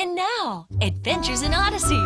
And now, Adventures in Odyssey.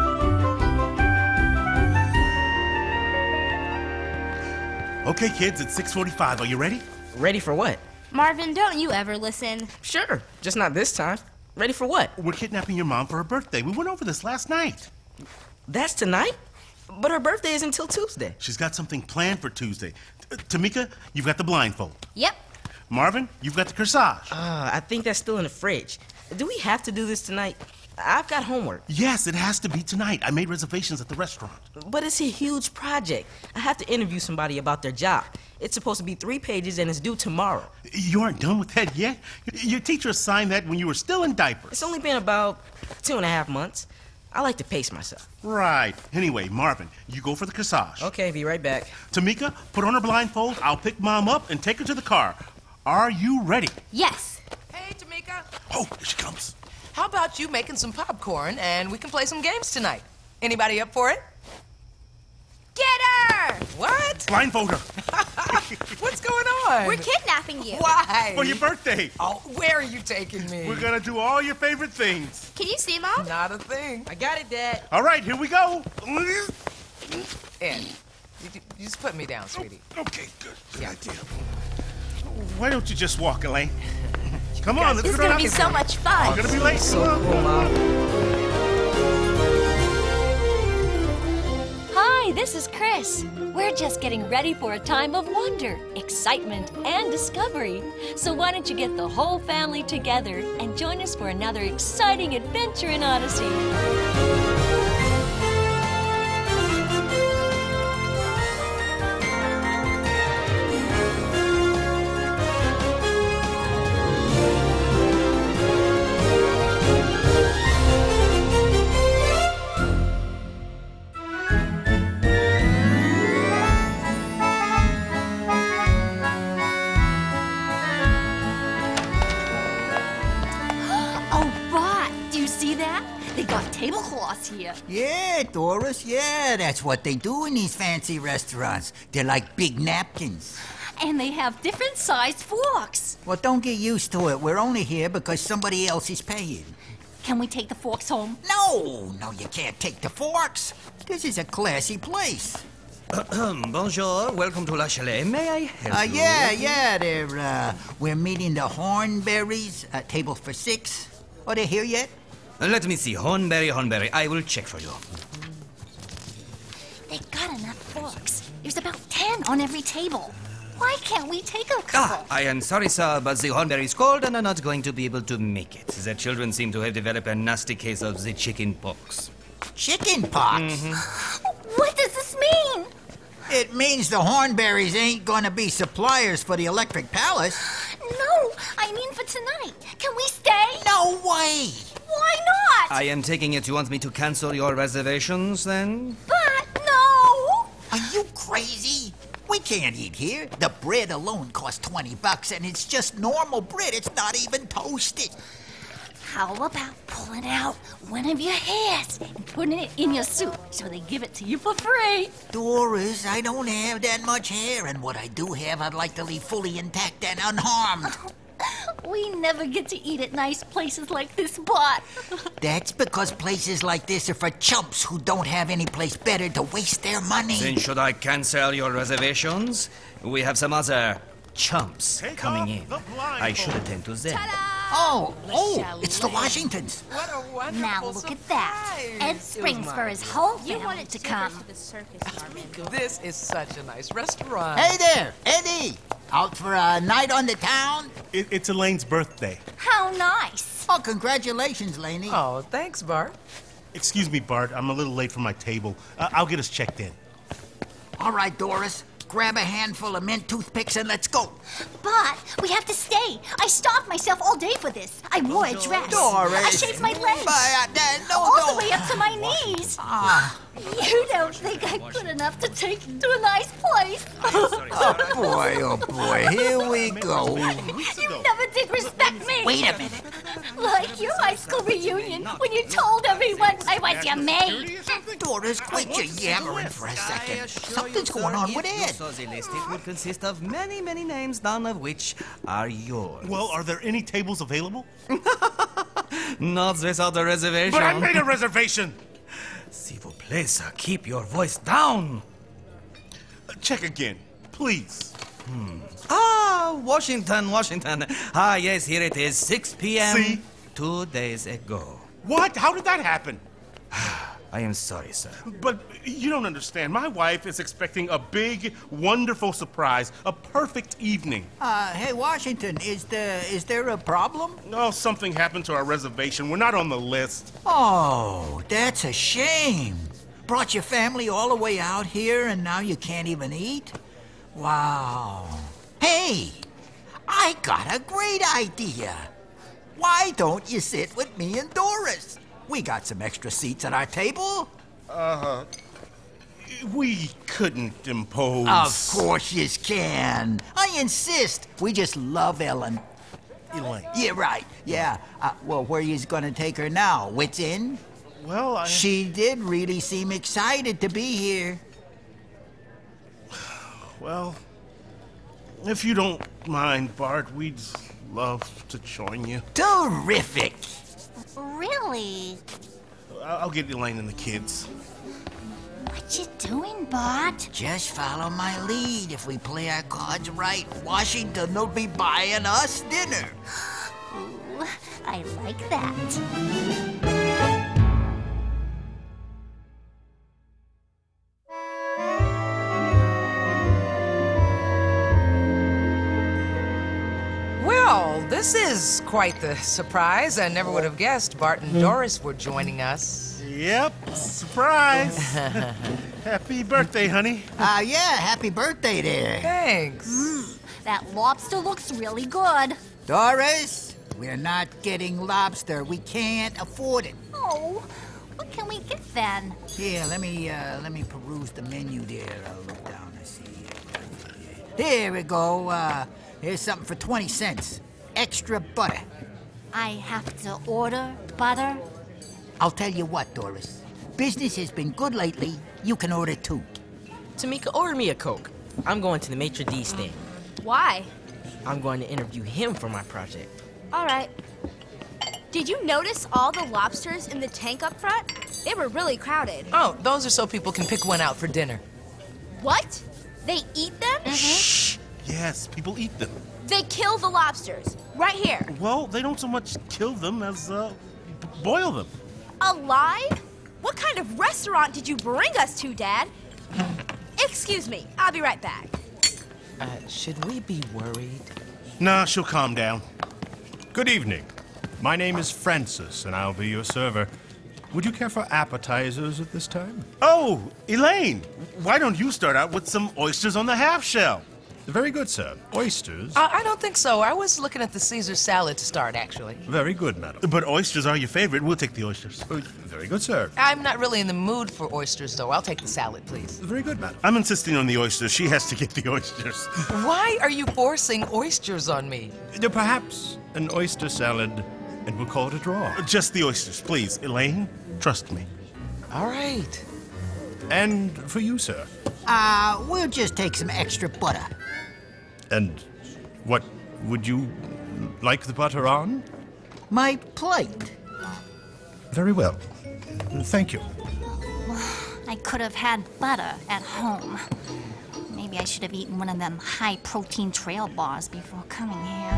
Okay, kids, it's 6:45. Are you ready? Ready for what? Marvin, don't you ever listen? Sure, just not this time. Ready for what? We're kidnapping your mom for her birthday. We went over this last night. That's tonight? But her birthday isn't until Tuesday. She's got something planned for Tuesday. Tamika, you've got the blindfold. Yep. Marvin, you've got the corsage. I think that's still in the fridge. Do we have to do this tonight? I've got homework. Yes, it has to be tonight. I made reservations at the restaurant. But it's a huge project. I have to interview somebody about their job. It's supposed to be 3 pages and it's due tomorrow. You aren't done with that yet? Your teacher assigned that when you were still in diapers. It's only been about 2.5 months. I like to pace myself. Right. Anyway, Marvin, you go for the corsage. Okay, be right back. Tamika, put on her blindfold. I'll pick Mom up and take her to the car. Are you ready? Yes. Hey, Tamika. Oh, here she comes. How about you making some popcorn and we can play some games tonight? Anybody up for it? Get her! What? Blindfold her. What's going on? We're kidnapping you. Why? For your birthday. Oh, where are you taking me? We're gonna do all your favorite things. Can you see, Mom? Not a thing. I got it, Dad. All right, here we go. Ed, you just put me down, sweetie. Okay, good. Good Yeah. idea. Why don't you just walk, Elaine? Come on, let's This is go gonna down. be so much fun. We're gonna be late. So Come on. cool, Mom. Hi, this is Chris. We're just getting ready for a time of wonder, excitement, and discovery. So why don't you get the whole family together and join us for another exciting adventure in Odyssey? Oh, Bart, do you see that? They got tablecloths here. Yeah, Doris, yeah, that's what they do in these fancy restaurants. They're like big napkins. And they have different sized forks. Well, don't get used to it. We're only here because somebody else is paying. Can we take the forks home? No, you can't take the forks. This is a classy place. Bonjour, welcome to La Chalet. May I help you? We're meeting the Hornberries, table for 6. Are they here yet? Let me see. Hornberry. I will check for you. They got enough forks. There's about 10 on every table. Why can't we take a couple? I am sorry, sir, but the Hornberry is cold and are not going to be able to make it. The children seem to have developed a nasty case of the chicken pox. Chicken pox? What does this mean? It means the Hornberries ain't gonna be suppliers for the Electric Palace. No, I mean for tonight. Can we stay? No way! Why not? I am taking it you want me to cancel your reservations, then? But no! Are you crazy? We can't eat here. The bread alone costs $20, and it's just normal bread. It's not even toasted. How about pulling out one of your hairs and putting it in your soup so they give it to you for free? Doris, I don't have that much hair, and what I do have, I'd like to leave fully intact and unharmed. We never get to eat at nice places like this, Bart. That's because places like this are for chumps who don't have any place better to waste their money. Then should I cancel your reservations? We have some other chumps Take coming off in. the blindfold. I should attend to them. Oh, it's the Washingtons. What a wonderful Now look at that. surprise. Ed springs for his whole family to come. This is such a nice restaurant. Hey there, Eddie. Out for a night on the town? It's Elaine's birthday. How nice. Oh, congratulations, Laney. Oh, thanks, Bart. Excuse me, Bart. I'm a little late for my table. I'll get us checked in. All right, Doris. Grab a handful of mint toothpicks and let's go. But we have to stay. I starved myself all day for this. I wore a dress. Doris. I shaved my legs. No, all the way up to my knees. You don't think I'm good enough to take to a nice place? Oh, boy, here we go. You never did respect me. Wait a minute. Like your high school reunion when you told everyone I was your maid. Doris, quit your yammering for a second. Something's going on with Ed. So the list it would consist of many, many names, none of which are yours. Well, are there any tables available? Not without a reservation. But I made a reservation. S'il vous plaît, sir, keep your voice down. Check again, please. Ah, Washington. Ah, yes, here it is, 6 p.m. See? 2 days ago. What? How did that happen? I am sorry, sir. But you don't understand. My wife is expecting a big, wonderful surprise, a perfect evening. Hey, Washington, is there a problem? Oh, something happened to our reservation. We're not on the list. Oh, that's a shame. Brought your family all the way out here and now you can't even eat? Wow. Hey, I got a great idea. Why don't you sit with me and Doris? We got some extra seats at our table. We couldn't impose. Of course you can. I insist. We just love Ellen. Elaine. Yeah, right. Yeah. Well, where you gonna take her now? Wits Inn? Well, She did really seem excited to be here. Well, if you don't mind, Bart, we'd love to join you. Terrific. Really? I'll get Elaine and the kids. What you doing, Bart? Just follow my lead. If we play our cards right, Washington will be buying us dinner. Ooh, I like that. Well, this is quite the surprise. I never would have guessed Bart and Doris were joining us. Yep, surprise. Happy birthday, honey. Yeah, happy birthday there. Thanks. That lobster looks really good. Doris, we're not getting lobster. We can't afford it. Oh, what can we get then? Here, let me peruse the menu there. I'll look down and see. There we go. Here's something for 20 cents. Extra butter. I have to order butter? I'll tell you what, Doris. Business has been good lately. You can order too. Tamika, order me a Coke. I'm going to the maitre d' stand. Why? I'm going to interview him for my project. All right. Did you notice all the lobsters in the tank up front? They were really crowded. Oh, those are so people can pick one out for dinner. What? They eat them? Shh. Yes, people eat them. They kill the lobsters. Right here. Well, they don't so much kill them as boil them. Alive? What kind of restaurant did you bring us to, Dad? Excuse me. I'll be right back. Should we be worried? Nah, she'll calm down. Good evening. My name is Francis, and I'll be your server. Would you care for appetizers at this time? Oh, Elaine, why don't you start out with some oysters on the half shell? Very good, sir. Oysters. I don't think so. I was looking at the Caesar salad to start, actually. Very good, madam. But oysters are your favorite. We'll take the oysters. Very good, sir. I'm not really in the mood for oysters, though. I'll take the salad, please. Very good, madam. I'm insisting on the oysters. She has to get the oysters. Why are you forcing oysters on me? Perhaps an oyster salad, and we'll call it a draw. Just the oysters, please. Elaine, trust me. All right. And for you, sir. We'll just take some extra butter. And what would you like the butter on? My plate. Very well. Thank you. I could have had butter at home. Maybe I should have eaten one of them high-protein trail bars before coming here.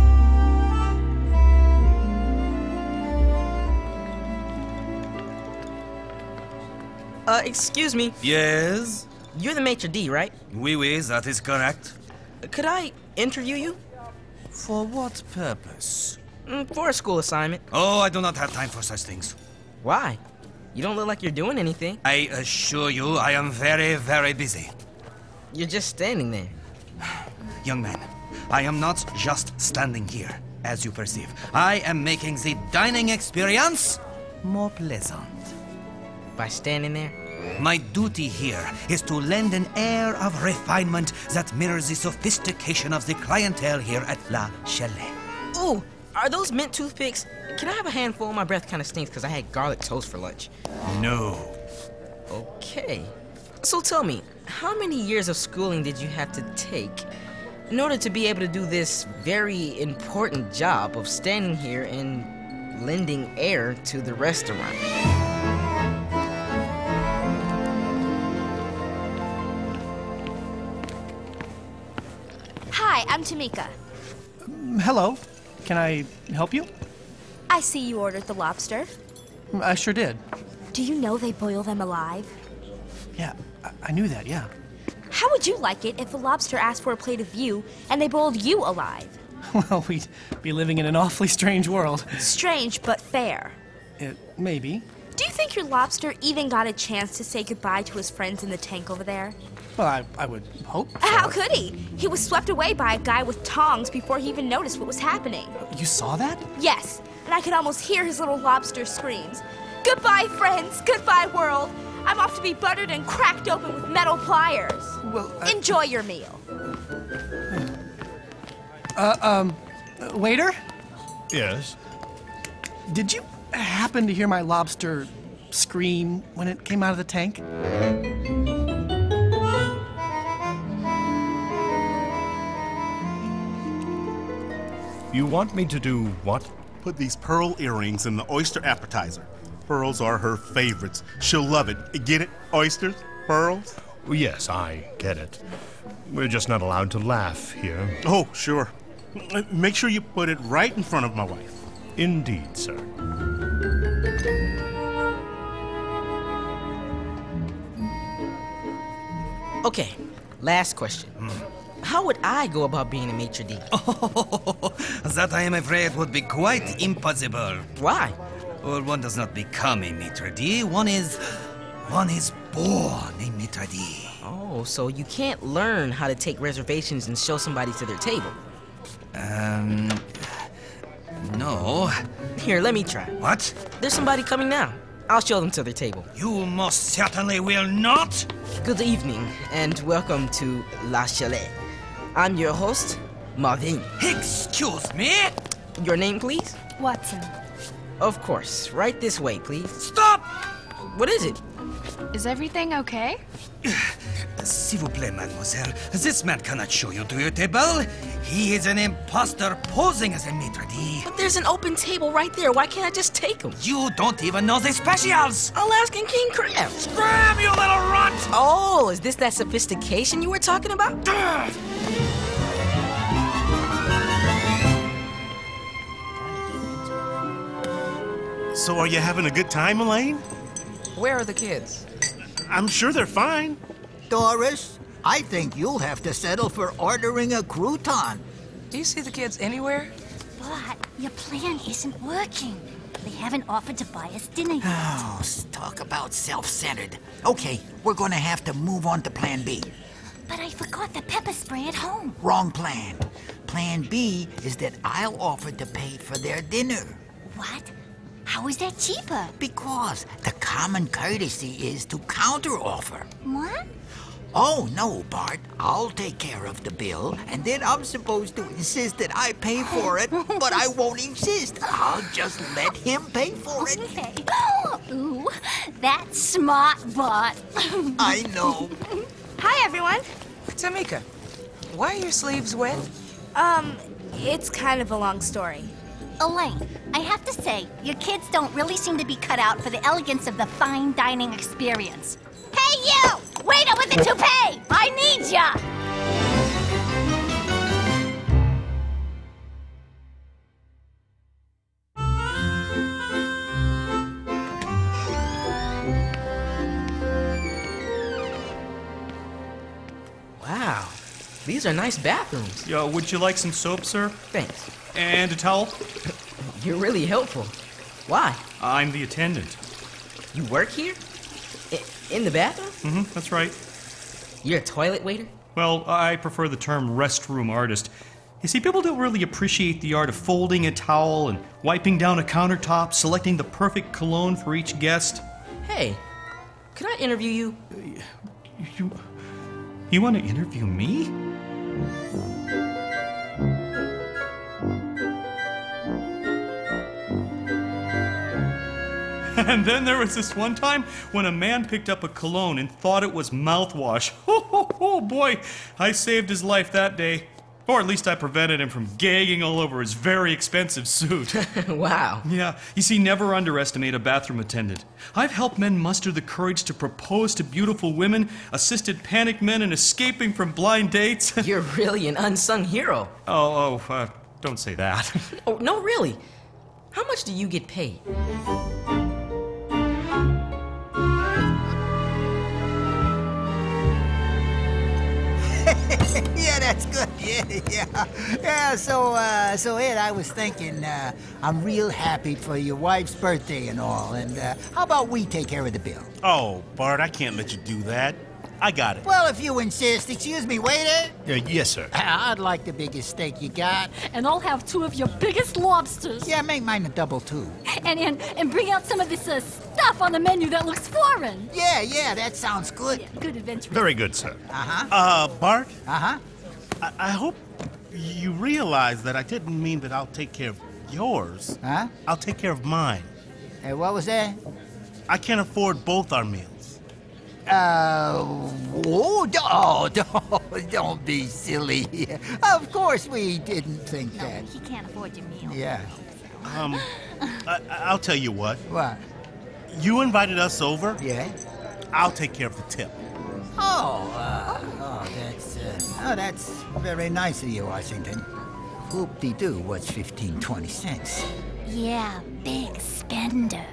Excuse me. Yes? You're the maitre d', right? Oui, that is correct. Could I interview you? For what purpose? For a school assignment. Oh, I do not have time for such things. Why? You don't look like you're doing anything. I assure you, I am very, very busy. You're just standing there. Young man, I am not just standing here, as you perceive. I am making the dining experience more pleasant. By standing there? My duty here is to lend an air of refinement that mirrors the sophistication of the clientele here at La Chalet. Ooh, are those mint toothpicks? Can I have a handful? My breath kind of stinks because I had garlic toast for lunch. No. Okay. So tell me, how many years of schooling did you have to take in order to be able to do this very important job of standing here and lending air to the restaurant. Hi, I'm Tamika. Hello. Can I help you? I see you ordered the lobster. I sure did. Do you know they boil them alive? Yeah, I knew that, yeah. How would you like it if a lobster asked for a plate of you and they boiled you alive? Well, we'd be living in an awfully strange world. Strange, but fair. Maybe. Do you think your lobster even got a chance to say goodbye to his friends in the tank over there? Well, I would hope so. How could he? He was swept away by a guy with tongs before he even noticed what was happening. You saw that? Yes, and I could almost hear his little lobster screams. Goodbye, friends. Goodbye, world. I'm off to be buttered and cracked open with metal pliers. Well, Enjoy your meal. Waiter? Yes? Did you happen to hear my lobster scream when it came out of the tank? You want me to do what? Put these pearl earrings in the oyster appetizer. Pearls are her favorites. She'll love it. Get it? Oysters? Pearls? Yes, I get it. We're just not allowed to laugh here. Oh, sure. Make sure you put it right in front of my wife. Indeed, sir. Okay, last question. How would I go about being a maitre d'? Oh, that I am afraid would be quite impossible. Why? Well, one does not become a maitre d'. One is born a maitre d'. Oh, so you can't learn how to take reservations and show somebody to their table. No. Here, let me try. What? There's somebody coming now. I'll show them to their table. You most certainly will not. Good evening, and welcome to La Chalet. I'm your host, Marvin. Excuse me? Your name, please? Watson. Of course. Right this way, please. Stop! What is it? Is everything okay? S'il vous plaît, mademoiselle. This man cannot show you to your table. He is an imposter posing as a maitre d'. But there's an open table right there. Why can't I just take him? You don't even know the specials. Alaskan King Crab. Scram, you little runt! Oh, is this that sophistication you were talking about? So are you having a good time, Elaine? Where are the kids? I'm sure they're fine. Doris, I think you'll have to settle for ordering a crouton. Do you see the kids anywhere? But your plan isn't working. They haven't offered to buy us dinner yet. Oh, talk about self-centered. Okay, we're gonna have to move on to Plan B. But I forgot the pepper spray at home. Wrong plan. Plan B is that I'll offer to pay for their dinner. What? How is that cheaper? Because the common courtesy is to counteroffer. What? Oh, no, Bart. I'll take care of the bill, and then I'm supposed to insist that I pay for it, but I won't insist. I'll just let him pay for it. Okay. Ooh, that's smart, Bart. I know. Hi, everyone. Tamika, why are your sleeves wet? It's kind of a long story. Elaine, I have to say, your kids don't really seem to be cut out for the elegance of the fine dining experience. Hey, you! Waiter with the toupee! I need ya! Wow, these are nice bathrooms. Yo, would you like some soap, sir? Thanks. And a towel? You're really helpful. Why? I'm the attendant. You work here? In the bathroom? That's right. You're a toilet waiter? Well, I prefer the term restroom artist. You see, people don't really appreciate the art of folding a towel and wiping down a countertop, selecting the perfect cologne for each guest. Hey, can I interview you? You want to interview me? And then there was this one time when a man picked up a cologne and thought it was mouthwash. Oh boy, I saved his life that day. Or at least I prevented him from gagging all over his very expensive suit. Wow. Yeah, you see, never underestimate a bathroom attendant. I've helped men muster the courage to propose to beautiful women, assisted panicked men in escaping from blind dates. You're really an unsung hero. Don't say that. Oh, no, really. How much do you get paid? Yeah, that's good. Yeah. So Ed, I was thinking, I'm real happy for your wife's birthday and all. And how about we take care of the bill? Oh, Bart, I can't let you do that. I got it. Well, if you insist. Excuse me, waiter. Yes, sir. I'd like the biggest steak you got. And I'll have 2 of your biggest lobsters. Yeah, make mine a double 2. And bring out some of this stuff on the menu that looks foreign. Yeah, that sounds good. Yeah, good adventure. Very good, sir. Bart? Uh-huh. I hope you realize that I didn't mean that I'll take care of yours. Huh? I'll take care of mine. Hey, what was that? I can't afford both our meals. Don't be silly. Of course we didn't think that. He can't afford your meal. Yeah. I'll tell you what. What? You invited us over. Yeah. I'll take care of the tip. That's very nice of you, Washington. Whoop-de-doo, what's 15, 20 cents? Yeah, big spender.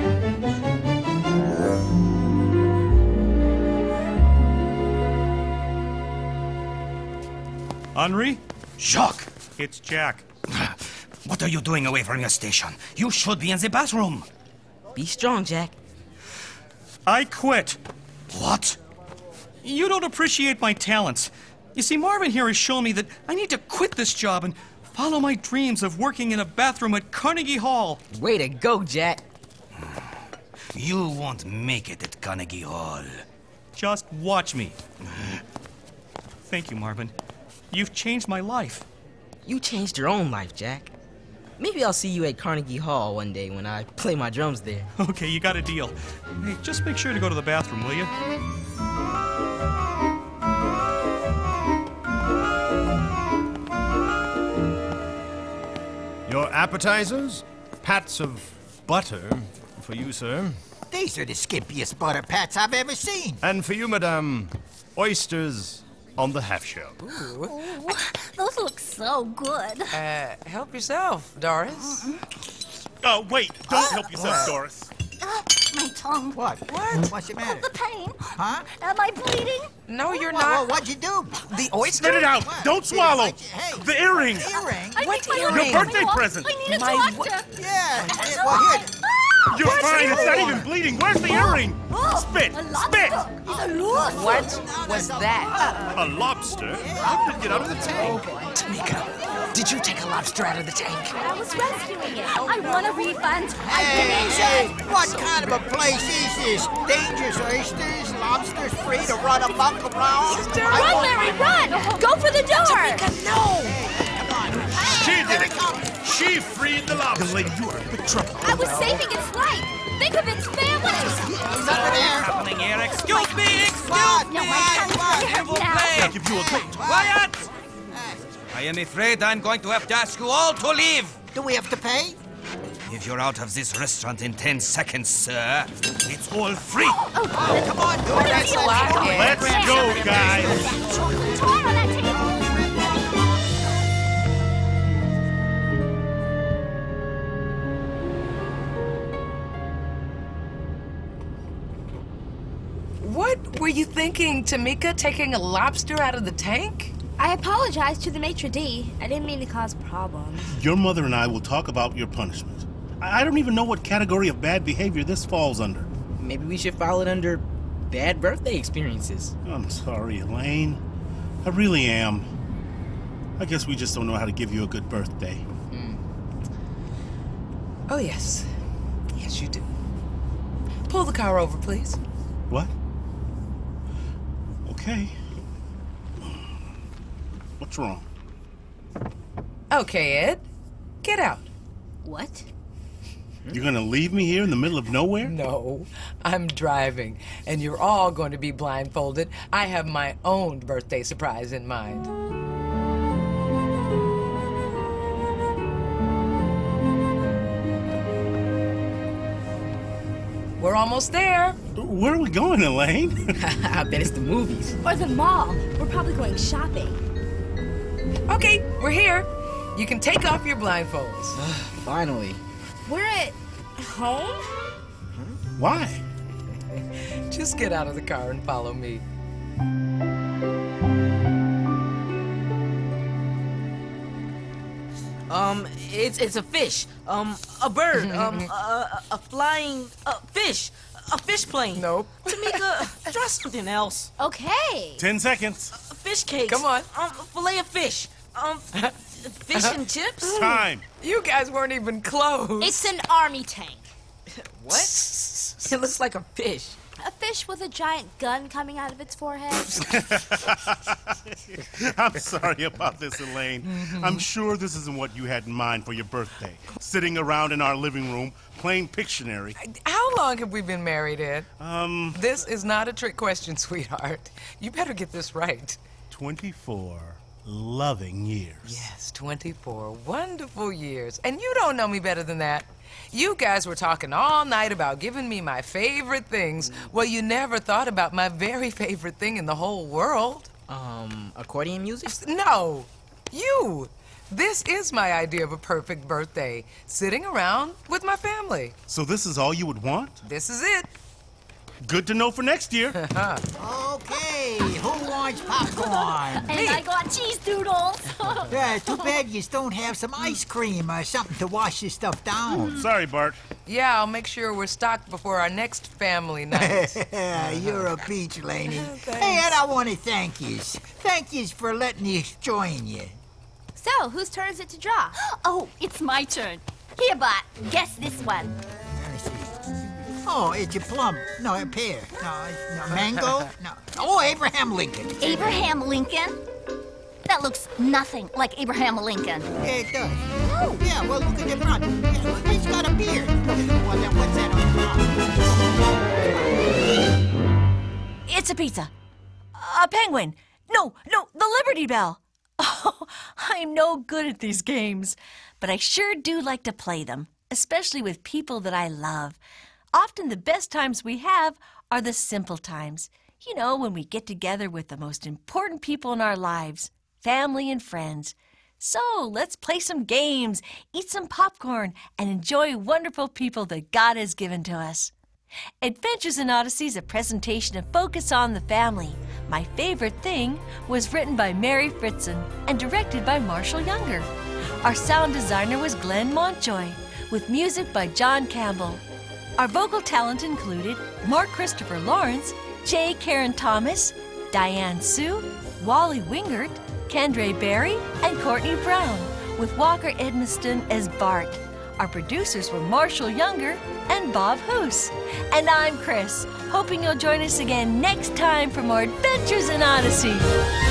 Henri? Jacques! It's Jack. What are you doing away from your station? You should be in the bathroom. Be strong, Jack. I quit. What? You don't appreciate my talents. You see, Marvin here has shown me that I need to quit this job and follow my dreams of working in a bathroom at Carnegie Hall. Way to go, Jack. You won't make it at Carnegie Hall. Just watch me. Thank you, Marvin. You've changed my life. You changed your own life, Jack. Maybe I'll see you at Carnegie Hall one day when I play my drums there. Okay, you got a deal. Hey, just make sure to go to the bathroom, will you? Your appetizers? Pats of butter for you, sir. These are the skimpiest butter pats I've ever seen. And for you, madame, oysters on the half shell. Ooh, those look so good. Help yourself, Doris. Oh, wait. Don't help yourself, Doris. My tongue. What? What's the matter? The pain. Huh? Am I bleeding? No, you're not. What'd you do? The oyster? Spit it out. What? Don't swallow. Hey. The earring. Earring? What I need my earring? Your birthday present. I need a My doctor. Yeah. Well, here. You're fine. It's not even bleeding. Where's the earring? Spit. A Spit. lobster. He's a lobster. What was that? A lobster? How did it get out of the tank? Tamika, did you take a lobster out of the tank? I was rescuing it. I want a refund. I've Hey, been injured. what kind of a place is this? Dangerous oysters, lobsters free to run amok around? Run, Larry, run! Go for the door! No! She did it. She freed the lobster. Young lady, you are in big trouble. I was saving its life. Think of its family. He's under there. Happening here? Excuse me! What? Excuse me! What? I'll give you a great. Quiet! I am afraid I'm going to have to ask you all to leave. Do we have to pay? If you're out of this restaurant in 10 seconds, sir, it's all free. Come on, do it. Let's go, guys. Tomorrow, that ticket. What were you thinking, Tamika, taking a lobster out of the tank? I apologize to the maitre d'. I didn't mean to cause problems. Your mother and I will talk about your punishment. I don't even know what category of bad behavior this falls under. Maybe we should file it under bad birthday experiences. I'm sorry, Elaine. I really am. I guess we just don't know how to give you a good birthday. Oh, yes. Yes, you do. Pull the car over, please. What? Okay. What's wrong? Okay, Ed. Get out. What? You're gonna leave me here in the middle of nowhere? No, I'm driving, and you're all going to be blindfolded. I have my own birthday surprise in mind. We're almost there. Where are we going, Elaine? I bet it's the movies. Or the mall. We're probably going shopping. Okay, we're here. You can take off your blindfolds. Finally. We're at home? Why? Just get out of the car and follow me. It's a fish. A bird. A flying fish. A fish plane. Nope. Tamika, try something else. Okay. 10 seconds. Fish cakes. Come on. Fillet of fish. Fish and chips. Time. You guys weren't even close. It's an army tank. What? It looks like a fish. A fish with a giant gun coming out of its forehead. I'm sorry about this, Elaine. I'm sure this isn't what you had in mind for your birthday. Sitting around in our living room playing Pictionary. How long have we been married, Ed? This is not a trick question, sweetheart. You better get this right. 24 loving years. Yes, 24 wonderful years. And you don't know me better than that. You guys were talking all night about giving me my favorite things. Well, you never thought about my very favorite thing in the whole world. Accordion music? No, you. This is my idea of a perfect birthday. Sitting around with my family. So this is all you would want? This is it. Good to know for next year. Okay, who wants popcorn? And I got cheese doodles. Yeah, too bad you don't have some ice cream or something to wash this stuff down. Sorry, Bart. Yeah, I'll make sure we're stocked before our next family night. You're a peach, Laney. Hey, and I want to thank yous. Thank yous for letting us join you. So, whose turn is it to draw? Oh, it's my turn. Here, Bart, guess this one. Oh, it's a plum. No, a pear. No, mango. No. Oh, Abraham Lincoln. Abraham Lincoln? That looks nothing like Abraham Lincoln. Yeah, it does. Oh, yeah, well, look at the front. Yeah, he's got a beard. What's that on the front? It's a pizza. A penguin. No, the Liberty Bell. Oh, I'm no good at these games, but I sure do like to play them, especially with people that I love. Often the best times we have are the simple times. You know, when we get together with the most important people in our lives, family and friends. So let's play some games, eat some popcorn, and enjoy wonderful people that God has given to us. Adventures in Odyssey is a presentation of Focus on the Family. My Favorite Thing was written by Mary Fritzen and directed by Marshall Younger. Our sound designer was Glenn Montjoy, with music by John Campbell. Our vocal talent included Mark Christopher Lawrence, J. Karen Thomas, Diane Sue, Wally Wingert, Kendra Berry, and Courtney Brown, with Walker Edmiston as Bart. Our producers were Marshall Younger and Bob Hoos. And I'm Chris, hoping you'll join us again next time for more Adventures in Odyssey.